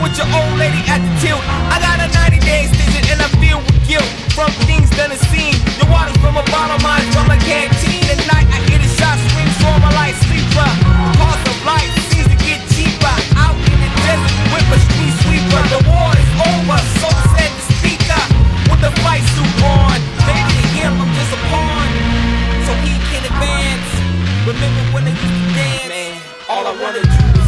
with your old lady at the tilt. I got a 90-day extension and I feel with guilt from things done and seen. The water from a bottle, mine from a canteen. At night I hear the shots scream, so my light sleeper. The cost of life seems to get cheaper. Out in the desert with a street sweeper. The war is over, so said the speaker with the fight suit on. Maybe to him I'm just a pawn, so he can advance. Remember when they used to dance? Man, all I wanna do is